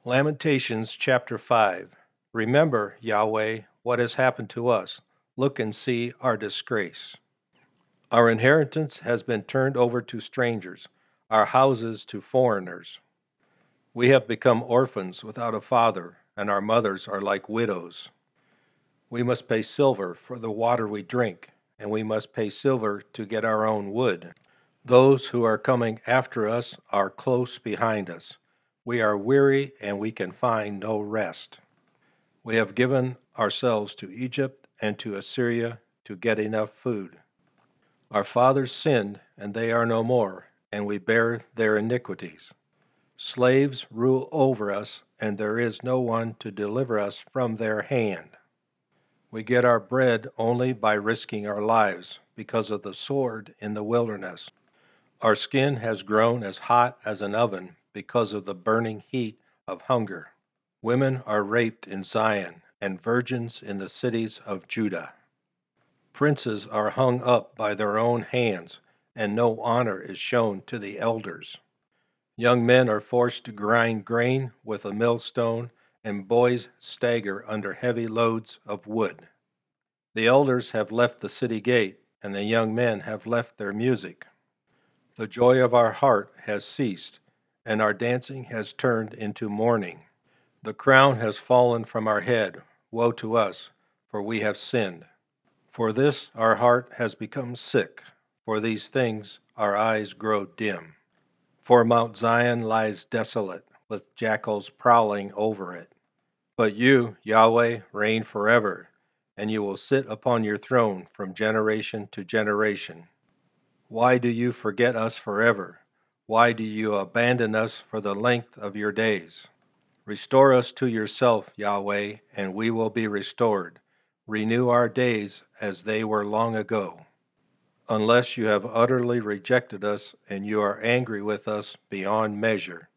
Lamentations chapter 5. Remember, Yahweh, what has happened to us. Look and see our disgrace. Our inheritance has been turned over to strangers, our houses to foreigners. We have become orphans without a father, and our mothers are like widows. We must pay silver for the water we drink, and we must pay silver to get our own wood. Those who are coming after us are close behind us. We are weary and we can find no rest. We have given ourselves to Egypt and to Assyria to get enough food. Our fathers sinned, and they are no more, and we bear their iniquities. Slaves rule over us, and there is no one to deliver us from their hand. We get our bread only by risking our lives because of the sword in the wilderness. Our skin has grown as hot as an oven because of the burning heat of hunger. Women are raped in Zion, and virgins in the cities of Judah. Princes are hung up by their own hands, and no honor is shown to the elders. Young men are forced to grind grain with a millstone, and boys stagger under heavy loads of wood. The elders have left the city gate, and the young men have left their music. The joy of our heart has ceased, and our dancing has turned into mourning. The crown has fallen from our head. Woe to us, for we have sinned. For this our heart has become sick. For these things our eyes grow dim. For Mount Zion lies desolate, with jackals prowling over it. But you, Yahweh, reign forever, and you will sit upon your throne from generation to generation. Why do you forget us forever? Why do you abandon us for the length of your days? Restore us to yourself, Yahweh, and we will be restored. Renew our days as they were long ago. Unless you have utterly rejected us and you are angry with us beyond measure.